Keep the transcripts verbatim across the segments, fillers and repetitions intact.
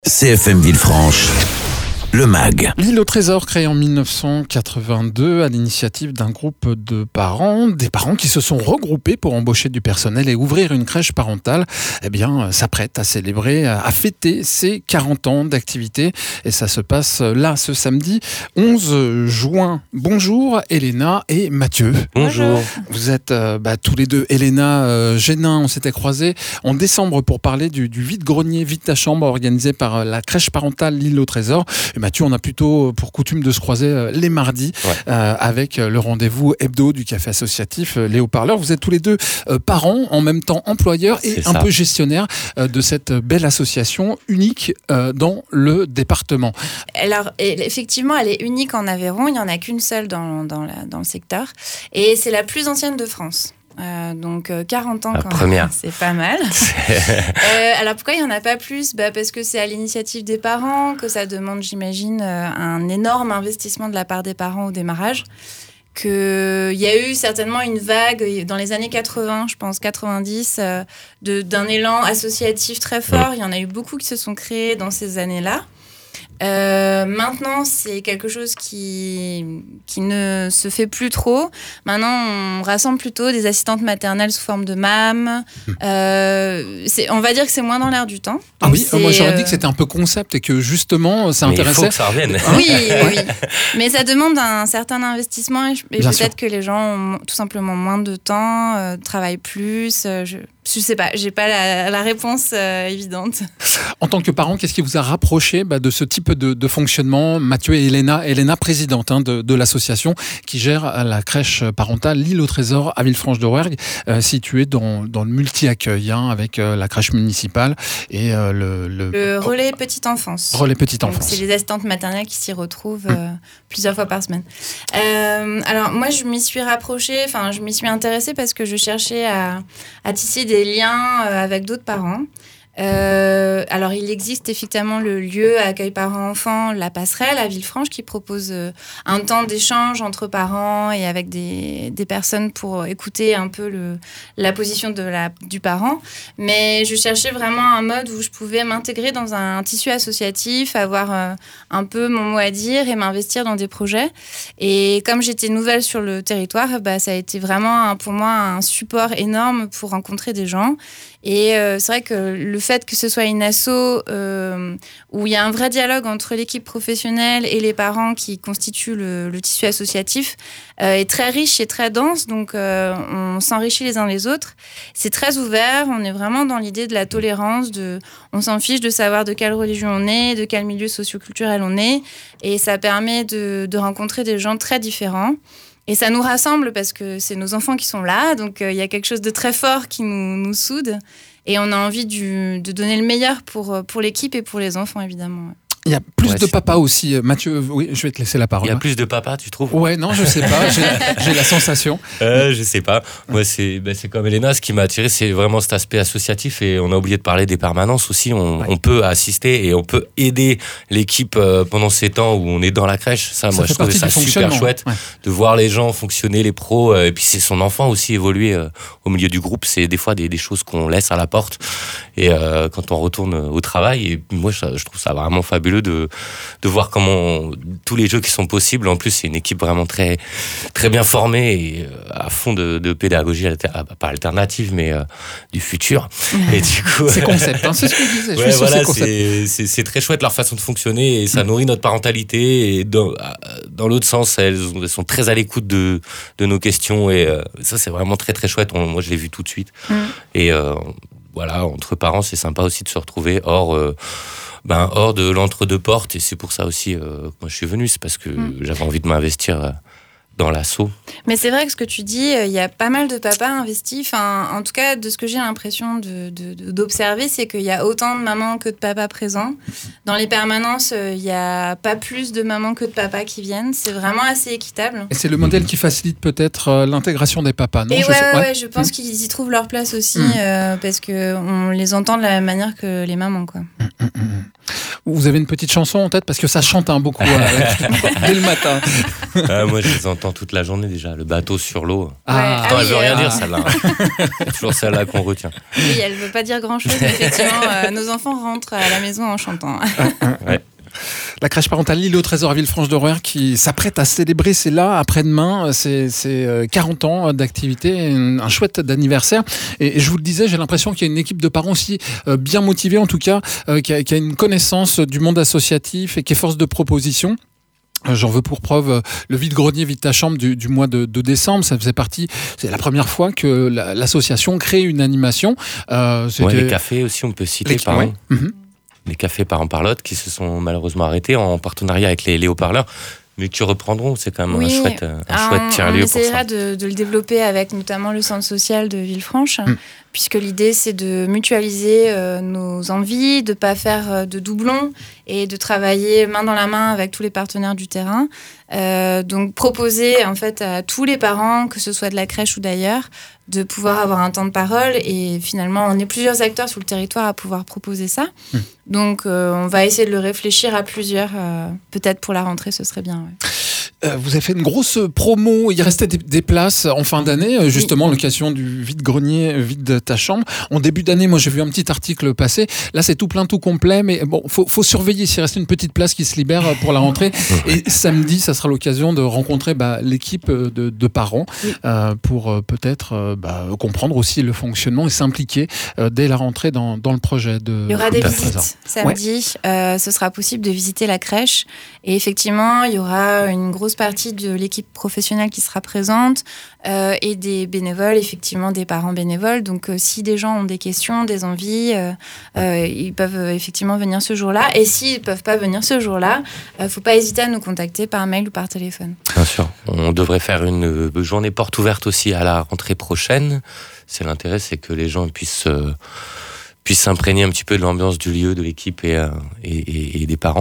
C F M Villefranche, le M A G. L'île au trésor, créée en mille neuf cent quatre-vingt-deux à l'initiative d'un groupe de parents, des parents qui se sont regroupés pour embaucher du personnel et ouvrir une crèche parentale, eh bien, s'apprête à célébrer, à fêter ses quarante ans d'activité. Et ça se passe là, ce samedi onze juin. Bonjour Elena et Mathieu. Bonjour. Vous êtes euh, bah, tous les deux, Elena euh, Génin, on s'était croisés en décembre pour parler du, du vide-grenier, vide ta chambre, organisé par euh, la crèche parentale L'île au trésor. Et Mathieu, on a plutôt pour coutume de se croiser euh, les mardis Ouais. euh, avec euh, le rendez-vous hebdo du café associatif euh, Les Haut-Parleurs. Vous êtes tous les deux euh, parents, en même temps employeurs et C'est un ça. peu gestionnaires euh, de cette belle association unique euh, dans le département. Alors, elle- effectivement, elle est unique en Aveyron. Il n'y en a qu'une seule dans, dans, la- dans le secteur. Et c'est la plus ancienne de France. Euh, donc, euh, quarante ans La quand première. même, c'est pas mal. Euh, alors, pourquoi il n'y en a pas plus ? Bah, parce que c'est à l'initiative des parents, que ça demande, j'imagine, euh, un énorme investissement de la part des parents au démarrage. Qu'il y a eu certainement une vague dans les années quatre-vingts, je pense, quatre-vingt-dix, euh, de, d'un élan associatif très fort. Il y en a eu beaucoup qui se sont créés dans ces années-là. Euh, maintenant, c'est quelque chose qui, qui ne se fait plus trop. Maintenant, on rassemble plutôt des assistantes maternelles sous forme de M A M. Euh, c'est, on va dire que c'est moins dans l'air du temps. Ah Donc oui, c'est, moi j'aurais dit euh, que c'était un peu concept et que justement ça Mais il faut intéressait. que ça revienne. Oui, oui, oui. Mais ça demande un certain investissement et, je- et Bien peut-être sûr. que les gens ont tout simplement moins de temps, euh, travaillent plus. euh, je, je sais pas, j'ai pas la, la réponse euh, évidente. En tant que parent, qu'est-ce qui vous a rapproché bah, de ce type de, de fonctionnement ? Mathieu et Elena, Elena présidente hein, de, de l'association qui gère la crèche parentale L'île au trésor à Villefranche-de-Rouergue, euh, située dans, dans le multi-accueil hein, avec euh, la crèche municipale et euh, le, le, Le relais petite enfance. relais petite Donc, enfance. c'est les assistantes maternelles qui s'y retrouvent euh, plusieurs fois par semaine. Euh, alors moi, je m'y suis rapprochée, enfin, je m'y suis intéressée parce que je cherchais à, à tisser des liens euh, avec d'autres parents. Euh, alors, il existe effectivement le lieu accueil parents-enfants, la Passerelle à Villefranche, qui propose euh, un temps d'échange entre parents et avec des, des personnes pour écouter un peu le, la position de la, du parent. Mais je cherchais vraiment un mode où je pouvais m'intégrer dans un tissu associatif, avoir euh, un peu mon mot à dire et m'investir dans des projets. Et comme j'étais nouvelle sur le territoire, bah, ça a été vraiment un- pour moi un support énorme pour rencontrer des gens. Et euh, c'est vrai que le fait que ce soit une asso euh, où il y a un vrai dialogue entre l'équipe professionnelle et les parents qui constituent le, le tissu associatif euh, est très riche et très dense. Donc, euh, on s'enrichit les uns les autres. C'est très ouvert. On est vraiment dans l'idée de la tolérance. De, on s'en fiche de savoir de quelle religion on est, de quel milieu socioculturel on est. Et ça permet de, de rencontrer des gens très différents. Et ça nous rassemble parce que c'est nos enfants qui sont là, donc il euh, y a quelque chose de très fort qui nous, nous soude. Et on a envie du, de donner le meilleur pour, pour l'équipe et pour les enfants, évidemment. Il y a plus Ouais, de c'est- papas aussi. Mathieu, oui, je vais te laisser la parole. Il y a plus de papas, tu trouves ? Ouais, non, je sais pas, j'ai, j'ai la sensation. Euh, je sais pas. Moi, c'est, ben, c'est comme Elena, ce qui m'a attiré, c'est vraiment cet aspect associatif. Et on a oublié de parler des permanences aussi. On, Ouais. on peut assister et on peut aider l'équipe euh, pendant ces temps où on est dans la crèche. Ça, Ça moi, fait je trouvais partie ça du super fonctionnement. chouette Ouais. de voir les gens fonctionner, les pros. euh, et puis, c'est son enfant aussi évoluer euh, au milieu du groupe. C'est des fois des, des choses qu'on laisse à la porte. Et euh, quand on retourne au travail, et moi, je, je trouve ça vraiment fabuleux de, de voir comment on- tous les jeux qui sont possibles. En plus, c'est une équipe vraiment très, très bien formée et euh, à fond de, de pédagogie, alter- ah, pas alternative, mais euh, du futur. Et du coup, C'est concept, hein, c'est ce que je disais. Je ouais, suis sûr que voilà, c'est concept. c'est, c'est, c'est très chouette leur façon de fonctionner et ça nourrit notre parentalité. Et dans, dans l'autre sens, elles, elles sont très à l'écoute de, de nos questions et euh, ça, c'est vraiment très très chouette. On- moi, je l'ai vu tout de suite. Mm. Et euh, voilà, entre parents, c'est sympa aussi de se retrouver hors, euh, ben, hors de l'entre-deux-portes. Et c'est pour ça aussi euh, que moi je suis venu, c'est parce que Mm. j'avais envie de m'investir euh, dans l'assaut. Mais c'est vrai que ce que tu dis, il y a pas mal de papas investis. Enfin, en tout cas, de ce que j'ai l'impression de, de- de- d'observer, c'est qu'il y a autant de mamans que de papas présents. Dans les permanences, euh, il n'y a pas plus de mamans que de papas qui viennent. C'est vraiment assez équitable. Et c'est le modèle qui facilite peut-être euh, l'intégration des papas, non Et Je ouais, sais- ouais, ouais. ouais, je pense Mm. qu'ils y trouvent leur place aussi Mm. euh, parce qu'on les entend de la même manière que les mamans, quoi. Vous avez une petite chanson en tête parce que ça chante hein, beaucoup euh, dès le matin. Euh, moi, je les entends toute la journée déjà. Le bateau sur l'eau. Ah, Attends, ah elle oui, veut rien euh, dire celle-là. C'est toujours celle-là qu'on retient. Oui, elle veut pas dire grand-chose, mais effectivement, euh, nos enfants rentrent à la maison en chantant. Ouais. La crèche parentale L'Île au Trésor à Villefranche-de-Rouergue qui s'apprête à célébrer, c'est là, après-demain, c'est, c'est quarante ans d'activité, un chouette d'anniversaire. Et, et je vous le disais, j'ai l'impression qu'il y a une équipe de parents aussi euh, bien motivée, en tout cas, euh, qui, a, qui a une connaissance du monde associatif et qui est force de proposition. J'en veux pour preuve le vide-grenier Vide ta chambre du, du mois de, de décembre. Ça faisait partie, c'est la première fois que la, l'association crée une animation. Euh, Ouais, les cafés aussi, on peut citer les, par ouais. mm-hmm. Les cafés Parents Parlotte qui se sont malheureusement arrêtés en partenariat avec les, les haut-parleurs, mais qui reprendront. C'est quand même Oui. un chouette, un Ah, chouette on, tiers-lieu on pour ça. essaiera de, de le développer avec notamment le centre social de Villefranche, Mm. puisque l'idée c'est de mutualiser euh, nos envies, de ne pas faire euh, de doublons et de travailler main dans la main avec tous les partenaires du terrain. Euh, donc proposer en fait à tous les parents, que ce soit de la crèche ou d'ailleurs, de pouvoir avoir un temps de parole, et finalement on est plusieurs acteurs sur le territoire à pouvoir proposer ça. Mm. Donc euh, on va essayer de le réfléchir à plusieurs, euh, peut-être pour la rentrée ce serait bien. Ouais. Euh, vous avez fait une grosse promo, il restait des, des places en fin d'année, justement, oui. L'occasion du vide-grenier, vide ta chambre. En début d'année, moi j'ai vu un petit article passer, là c'est tout plein, tout complet, mais bon, faut, faut surveiller s'il reste une petite place qui se libère pour la rentrée. Et samedi, ça sera l'occasion de rencontrer bah, l'équipe de, de parents oui. euh, pour euh, peut-être euh, bah, comprendre aussi le fonctionnement et s'impliquer euh, dès la rentrée dans, dans le projet de. Il y aura des de visites samedi, ouais. euh, ce sera possible de visiter la crèche, et effectivement, il y aura une grosse partie de l'équipe professionnelle qui sera présente euh, et des bénévoles, effectivement des parents bénévoles. Donc euh, si des gens ont des questions, des envies, euh, euh, ils peuvent euh, effectivement venir ce jour-là. Et s'ils ne peuvent pas venir ce jour-là, il euh, ne faut pas hésiter à nous contacter par mail ou par téléphone. Bien sûr. On devrait faire une journée porte ouverte aussi à la rentrée prochaine. C'est l'intérêt, c'est que les gens puissent, euh, puissent s'imprégner un petit peu de l'ambiance du lieu, de l'équipe et, euh, et, et, et des parents.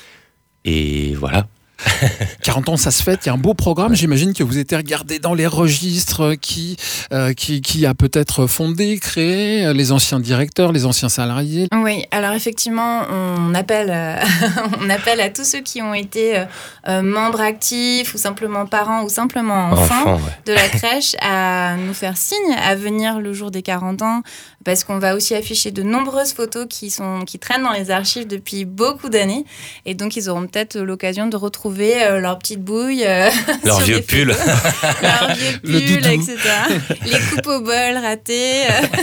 Et voilà. quarante ans, ça se fête, il y a un beau programme. J'imagine que vous étiez regardé dans les registres qui, euh, qui, qui a peut-être fondé, créé, les anciens directeurs, les anciens salariés. Oui, alors effectivement, on appelle, euh, on appelle à tous ceux qui ont été euh, membres actifs ou simplement parents ou simplement enfants Enfant, ouais. de la crèche à nous faire signe, à venir le jour des quarante ans, parce qu'on va aussi afficher de nombreuses photos qui, sont, qui traînent dans les archives depuis beaucoup d'années, et donc ils auront peut-être l'occasion de retrouver Euh, leur petite bouille, euh, leur vieux pull, leur vieux pull, et cetera. Les coupes au bol ratées.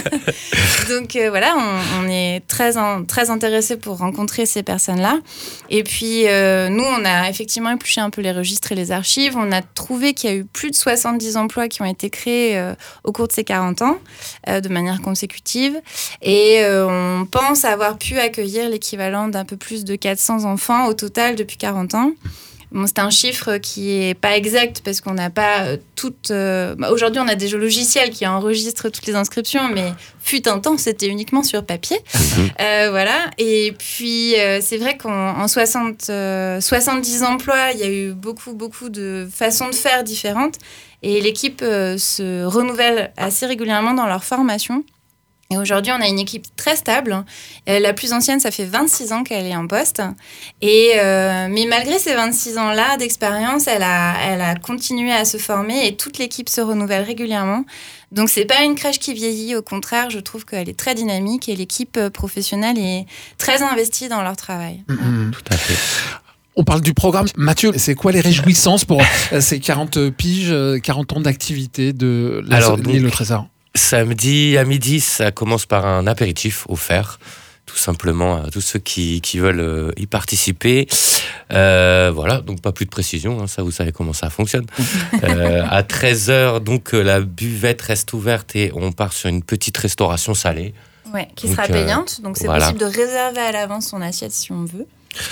Donc euh, voilà, on, on est très, en, très intéressés pour rencontrer ces personnes-là. Et puis euh, nous, on a effectivement épluché un peu les registres et les archives. On a trouvé qu'il y a eu plus de soixante-dix emplois qui ont été créés euh, au cours de ces quarante ans, euh, de manière consécutive. Et euh, on pense avoir pu accueillir l'équivalent d'un peu plus de quatre cents enfants au total depuis quarante ans. Bon, c'est un chiffre qui n'est pas exact parce qu'on n'a pas euh, toutes... Euh, bah, aujourd'hui, on a des logiciels qui enregistrent toutes les inscriptions, mais fut un temps, c'était uniquement sur papier. Mmh. Euh, voilà. Et puis, euh, c'est vrai qu'en en soixante, euh, soixante-dix emplois, il y a eu beaucoup, beaucoup de façons de faire différentes. Et l'équipe euh, se renouvelle assez régulièrement dans leur formation. Et aujourd'hui, on a une équipe très stable. Euh, la plus ancienne, ça fait vingt-six ans qu'elle est en poste. Et, euh, mais malgré ces vingt-six ans-là d'expérience, elle a, elle a continué à se former et toute l'équipe se renouvelle régulièrement. Donc, c'est pas une crèche qui vieillit. Au contraire, je trouve qu'elle est très dynamique et l'équipe professionnelle est très investie dans leur travail. Mmh, tout à fait. On parle du programme. Mathieu, c'est quoi les réjouissances pour ces quarante piges, quarante ans d'activité de l'Île au Trésor ? Samedi à midi, ça commence par un apéritif offert, tout simplement à tous ceux qui, qui veulent y participer. Euh, voilà, donc pas plus de précision, hein, ça vous savez comment ça fonctionne. euh, à treize heures, donc la buvette reste ouverte et on part sur une petite restauration salée. Ouais, qui donc, sera payante, donc c'est voilà. possible de réserver à l'avance son assiette si on veut.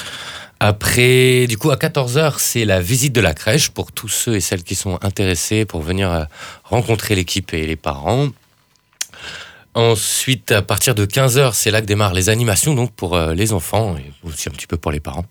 Après, du coup, à quatorze heures, c'est la visite de la crèche pour tous ceux et celles qui sont intéressés pour venir rencontrer l'équipe et les parents. Ensuite, à partir de quinze heures, c'est là que démarrent les animations, donc pour euh, les enfants et aussi un petit peu pour les parents.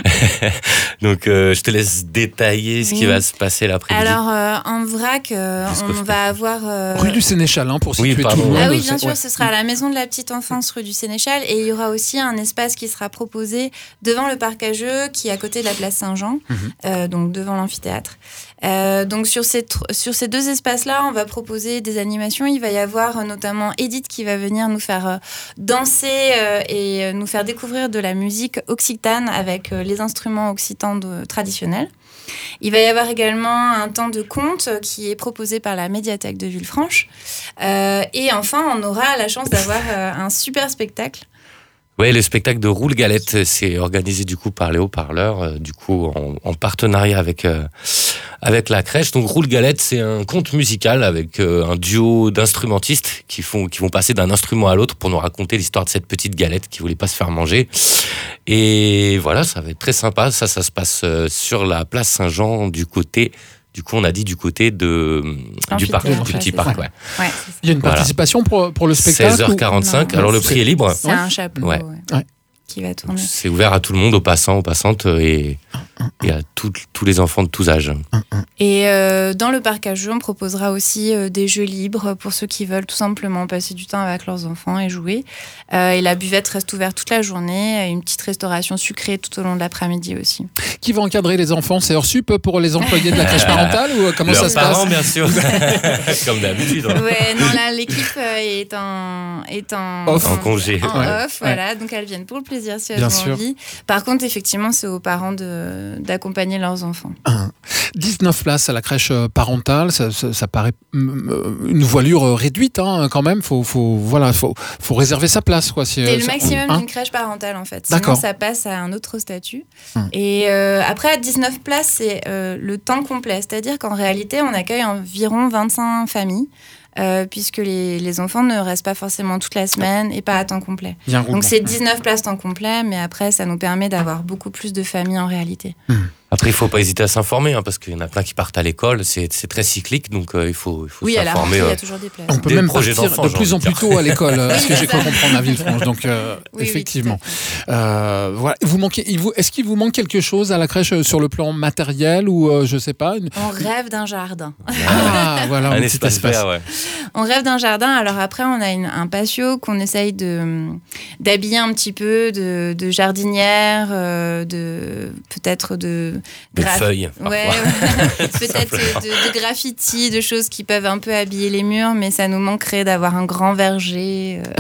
donc, euh, je te laisse détailler ce oui. qui va se passer l'après-midi. Alors, euh, en vrac, euh, on va avoir... Euh... Rue du Sénéchal, hein, pour situer oui, tout le monde. Ah oui, bien sûr, ouais. ce sera à la maison de la petite enfance, rue du Sénéchal. Et il y aura aussi un espace qui sera proposé devant le parc à jeux, qui est à côté de la place Saint-Jean, mm-hmm. euh, donc devant l'amphithéâtre. Euh, donc sur ces, tr- sur ces deux espaces-là, on va proposer des animations. Il va y avoir euh, notamment Edith qui va venir nous faire euh, danser euh, et euh, nous faire découvrir de la musique occitane avec euh, les instruments occitans de, traditionnels. Il va y avoir également un temps de conte qui est proposé par la médiathèque de Villefranche. Euh, et enfin, on aura la chance d'avoir euh, un super spectacle. Oui, le spectacle de Roule Galette, c'est organisé du coup par les haut-parleurs, euh, du coup en, en partenariat avec euh, avec la crèche. Donc Roule Galette, c'est un conte musical avec euh, un duo d'instrumentistes qui font qui vont passer d'un instrument à l'autre pour nous raconter l'histoire de cette petite galette qui voulait pas se faire manger. Et voilà, ça va être très sympa. Ça, ça se passe euh, sur la place Saint-Jean du côté. Du coup, on a dit du côté de, du parc, du petit parc. Ouais. Ouais, il y a une participation voilà. pour, pour le spectacle seize heures quarante-cinq, ou... alors le prix est libre. C'est un chapeau ouais. Ouais. Ouais. qui va tourner. C'est ouvert à tout le monde, aux passants, aux passantes et, et à tout, tous les enfants de tous âges. Et euh, dans le parc à jeux, on proposera aussi euh, des jeux libres pour ceux qui veulent tout simplement passer du temps avec leurs enfants et jouer. Euh, et la buvette reste ouverte toute la journée, et une petite restauration sucrée tout au long de l'après-midi aussi. Qui va encadrer les enfants? C'est hors sup pour les employés de la crèche parentale ou comment Leurs ça se parents, passe? bien sûr. Comme d'habitude. Hein. Ouais, non, là, l'équipe est en, est en, off. en, en congé. En ouais. off, voilà. Donc elles viennent pour le plaisir si elles bien ont sûr. envie. Par contre, effectivement, c'est aux parents de, d'accompagner leurs enfants. dix-neuf places à la crèche parentale, ça, ça, ça paraît une voilure réduite hein, quand même. Faut, faut, voilà, faut, faut réserver sa place. Quoi, si, c'est euh, le maximum hein d'une crèche parentale en fait. D'accord. Sinon, ça passe à un autre statut. Hum. Et euh, après, à dix-neuf places, c'est euh, le temps complet. C'est-à-dire qu'en réalité, on accueille environ vingt-cinq familles. Euh, puisque les, les enfants ne restent pas forcément toute la semaine et pas à temps complet. Donc c'est dix-neuf places temps complet, mais après ça nous permet d'avoir beaucoup plus de familles en réalité. Mmh. Après, il ne faut pas hésiter à s'informer, hein, parce qu'il y en a plein qui partent à l'école, c'est, c'est très cyclique, donc euh, il faut, il faut oui, s'informer. Oui, euh, il y a toujours des places. On peut des même partir de plus en plus tôt à l'école, oui, ce que j'ai cru comprendre à Villefranche. Donc, euh, oui, effectivement. Oui, euh, voilà. Vous manquez, il vous, est-ce qu'il vous manque quelque chose à la crèche sur le plan matériel ou euh, je ne sais pas une... On rêve d'un jardin. Ah, voilà, un, un espace, espace vert, ouais. On rêve d'un jardin. Alors après, on a une, un patio qu'on essaye de, d'habiller un petit peu, de, de jardinière, euh, de, peut-être de... Des graph... feuilles. Ouais, ouais. Peut-être de, de graffiti, de choses qui peuvent un peu habiller les murs, mais ça nous manquerait d'avoir un grand verger. Euh...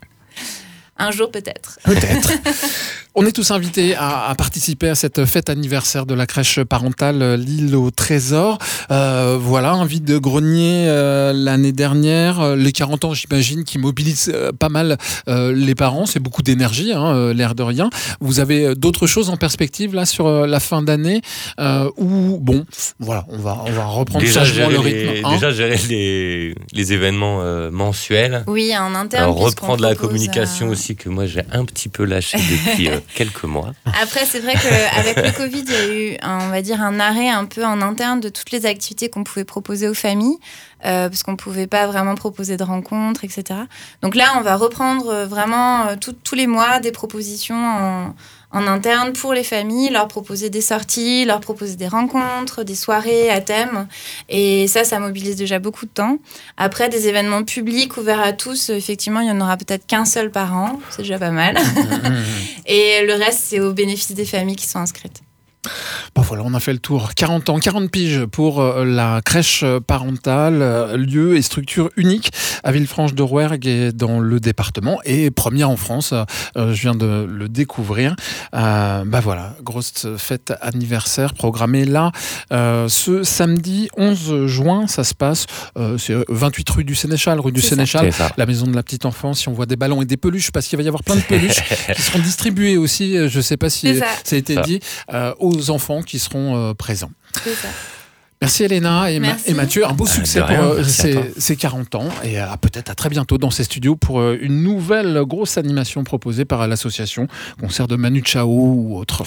Un jour peut-être. Peut-être. On est tous invités à, à participer à cette fête anniversaire de la crèche parentale L'Île au Trésor. Euh, voilà, un vide-grenier euh, l'année dernière. Les quarante ans, j'imagine, qui mobilisent euh, pas mal euh, les parents. C'est beaucoup d'énergie, hein, euh, l'air de rien. Vous avez d'autres choses en perspective là sur euh, la fin d'année euh, où, bon, voilà, on va, on va reprendre déjà le rythme. Les, hein. Déjà gérer les, les événements euh, mensuels. Oui, en interne. Alors, reprendre la communication à... aussi, que moi j'ai un petit peu lâché depuis euh, quelques mois. Après, c'est vrai qu'avec le Covid, il y a eu, on va dire, un arrêt un peu en interne de toutes les activités qu'on pouvait proposer aux familles, euh, parce qu'on ne pouvait pas vraiment proposer de rencontres, et cetera. Donc là, on va reprendre vraiment euh, tout, tous les mois des propositions en, en interne pour les familles, leur proposer des sorties, leur proposer des rencontres, des soirées à thème. Et ça, ça mobilise déjà beaucoup de temps. Après, des événements publics ouverts à tous, effectivement, il n'y en aura peut-être qu'un seul par an. C'est déjà pas mal. Et le reste, c'est au bénéfice des familles qui sont inscrites. Bon voilà, on a fait le tour. quarante ans, quarante piges pour euh, la crèche parentale, euh, lieu et structure unique à Villefranche-de-Rouergue et dans le département et première en France. Euh, je viens de le découvrir. Euh, bah voilà, grosse fête anniversaire programmée là euh, ce samedi onze juin. Ça se passe, euh, c'est vingt-huit rue du Sénéchal, rue du c'est Sénéchal, ça. La maison de la petite enfance. Si on voit des ballons et des peluches, parce qu'il va y avoir plein de peluches qui seront distribuées aussi. Je ne sais pas si ça. ça a été ça. dit. Euh, aux enfants qui seront euh, présents. C'est ça. Merci Elena et, Ma- et Mathieu. Un beau succès ah, pour euh, ces, ces quarante ans et euh, peut-être à très bientôt dans ces studios pour euh, une nouvelle grosse animation proposée par l'association Concert de Manu Chao ou autre.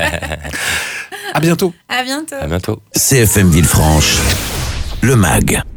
À bientôt. À bientôt. À bientôt. C F M Villefranche, le M A G.